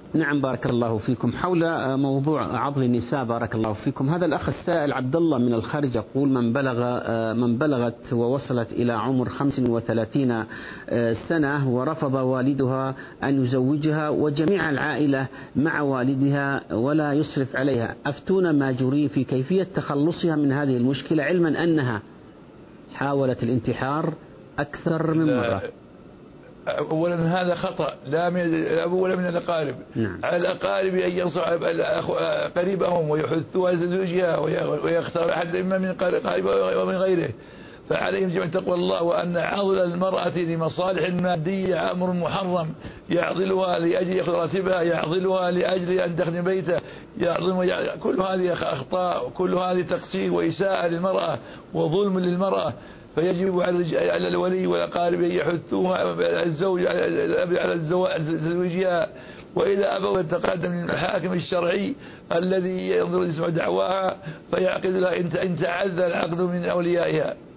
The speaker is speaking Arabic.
نعم بارك الله فيكم. حول موضوع عضل النساء بارك الله فيكم، هذا الأخ السائل عبد الله من الخارج يقول: من بلغت ووصلت إلى عمر 35 سنة ورفض والدها أن يزوجها وجميع العائلة مع والدها ولا يصرف عليها، أفتونا ماجورين في كيفية تخلصها من هذه المشكلة، علما أنها حاولت الانتحار أكثر من مرة. أولا هذا خطأ لا من الأب ولا من الأقارب. نعم. على الأقارب أن ينصح قريبهم ويحثوا على زوجها ويختار أحد إما من قريبه ومن غيره، فعليهم جميعا تقوى الله، وأن عضل المرأة لمصالح مادية أمر محرم، يعضلها لأجل يأخذ راتبها، يعضلها لأجل أن تخدم بيته، كل هذه أخطاء، كل هذه تقصير وإساءة للمرأة وظلم للمرأة. فيجب على الولي والأقارب أن يحثوها الزوج على زوجها، وإذا أبوا تقدم من الحاكم الشرعي الذي ينظر يسمع دعواها فيعقد لها إن تعذر العقد من أوليائها.